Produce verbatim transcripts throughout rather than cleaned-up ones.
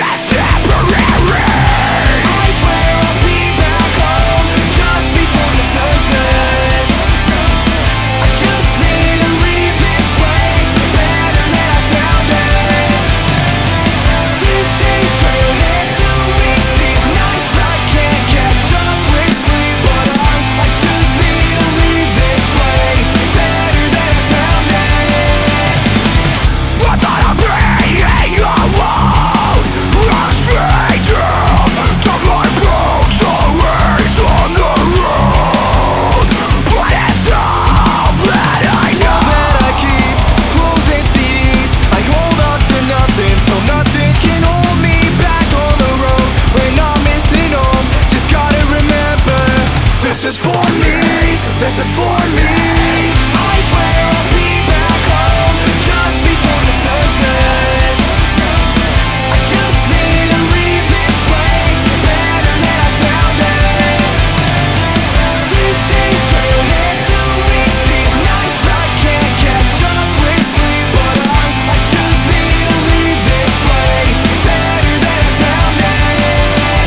is temporary. I swear I'll be back home just before the sun sets. I just need to leave this place better than I found it. These days turn into weeks, these nights I can't catch up with sleep. But I, I just need to leave this place better than I found it. I thought I'd being alone lost me down to my bones, always on the road. But it's all that I know. That I keep closing C Ds, I hold on to nothing, so nothing can hold me back on the road. When I'm missing home, just gotta remember, this is for me, this is for me. I swear I'll be back home just before the sun sets. I just need to leave this place better than I found it. These days turn into weeks, these nights I can't catch up with sleep. But I, I just need to leave this place better than I found it.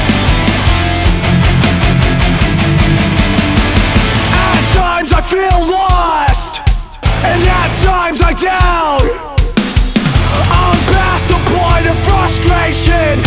At times I feel lost, and at times I doubt. I'm past the point of frustration,